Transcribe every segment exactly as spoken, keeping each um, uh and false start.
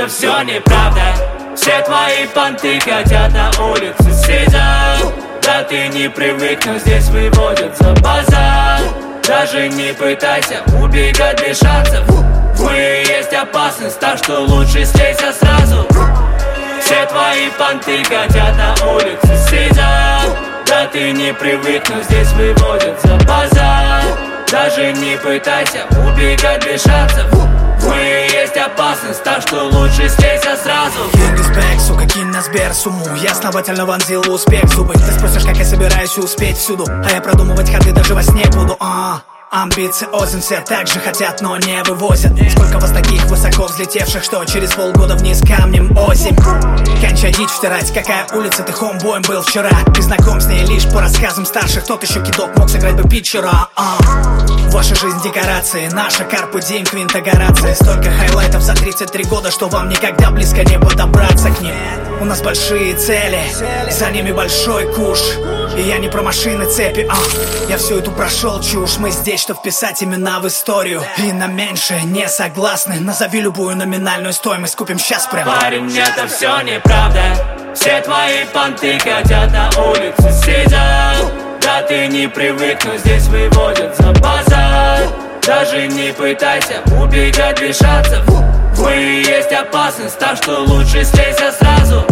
это все неправда. Все твои понты хотят на улице сидят. Да ты не привык, но здесь выводят за базар. Даже не пытайся убегать без шансов. В хуе есть опасность, так что лучше слейся сразу. Все твои понты хотят на улице сидят. Да ты не привык, но здесь выводят за базар. Даже не пытайся убегать без шансов. В хуе есть опасность, так что лучше слейся сразу. Кингспек, сука, кинь на Сбер сумму. Я основательно вонзил успех в зубы. Ты спросишь, как я собираюсь успеть всюду, а я продумывать ходы даже во сне буду. а Амбициозен, все так же хотят, но не вывозят. Сколько вас таких высоко взлетевших, что через полгода вниз камнем осень. Кончай дичь втирать, какая улица ты хомбоем был вчера. Ты знаком с ней лишь по рассказам старших. Тот еще кидок мог сыграть бы питчера. а Ваша жизнь декорации, наша карпы день квинта Горация. Столько хайлайтов за тридцать три года, что вам никогда близко не подобраться к ним. У нас большие цели, за ними большой куш. И я не про машины цепи, а я всю эту прошел чушь. Мы здесь, что вписать имена в историю. И на меньшее не согласны. Назови любую номинальную стоимость, купим сейчас прямо. Парень, это все неправда. Все твои понты хотят на улице сидят. Да ты не привык, но здесь выводят за базар. Даже не пытайся убегать без шансов. В хуе есть опасность, так что лучше слейся сразу.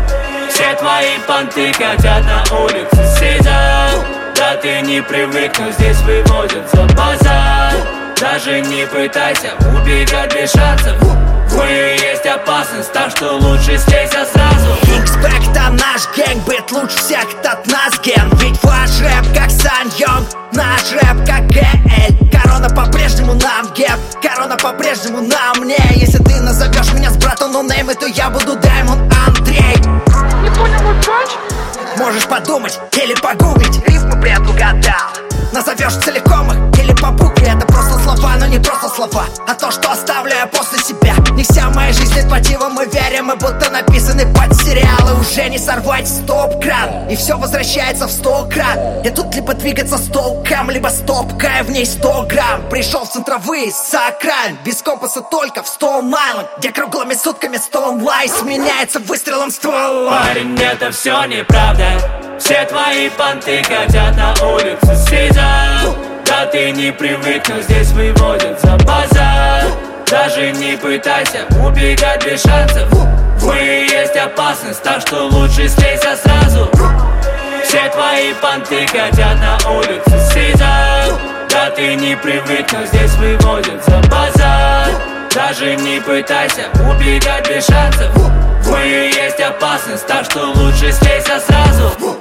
Все твои понты хотят на улице сидят. Да ты не привык, но здесь выводят за базар. Даже не пытайся убегать без шансов. В хуе есть опасность, так что лучше слейся сразу. Кингспек-то наш гэнг, лучше всех от нас ген. Ведь ваш рэп как Сан Йонг, наш рэп как ГЛ. Корона по-прежнему нам геп, корона по-прежнему на мне. Если ты назовешь меня с братом ноунеймы, то я буду Даймон Андрей. Не понял мой панч? Можешь подумать или погуглить, рифму предугадал. Назовешь целиком их или по букве. Это просто слова, но не просто слова, а то, что оставлю я после себя. Не вся моя жизнь лейтмотивом, мы верим, мы будто написаны под сериалы. Уже не сорвать стоп-кран, и все возвращается в сто крат. Я тут либо двигаться с толком, либо стопкая в ней сто грамм. Пришел в центровые с окраин, без компаса только в сто майлах, где круглыми сутками сто онлайн сменяется выстрелом ствола. Парень, это все неправда. Все твои понты хотят на улице сидят. Да ты не привык, но здесь выводят за базар. Даже не пытайся убегать без шансов. В хуе есть опасность, так что лучше слейся сразу. Все твои понты хотят на улице сидят. Да ты не привык, но здесь выводят за базар. Даже не пытайся убегать без шансов. В хуе есть опасность, так что лучше слейся сразу.